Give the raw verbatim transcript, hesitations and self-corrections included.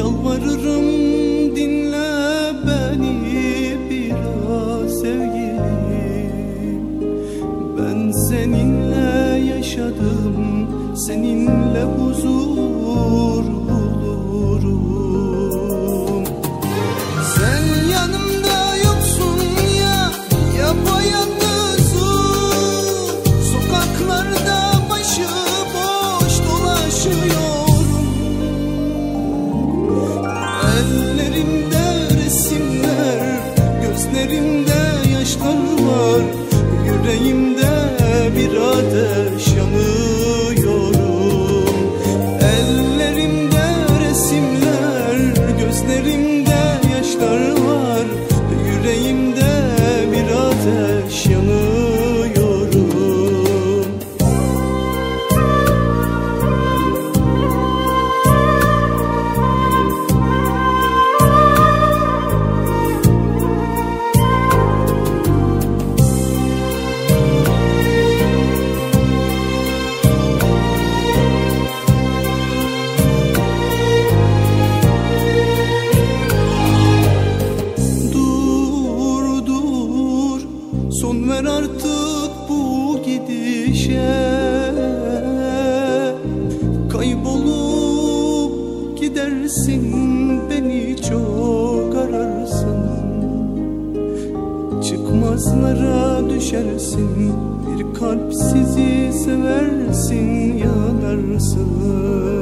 Yalvarırım dinle beni biraz sevgilim. Ben seninle yaşadım, seninle huzur bulurum. Sen yanımda yoksun ya, yapayalnızım. Sokaklarda başıboş dolaşıyorum. Ellerimde resimler, gözlerimde yaşlar var. Yüreğimde bir ateş yanıyorum. Ellerimde resimler, gözlerimde yaşlar var. Yüreğimde bir ateş yanıyorum. Son ver artık bu gidişe. Kaybolup gidersin, beni çok ararsın. Çıkmazlara düşersin, bir kalp sizi seversin, yanarsın.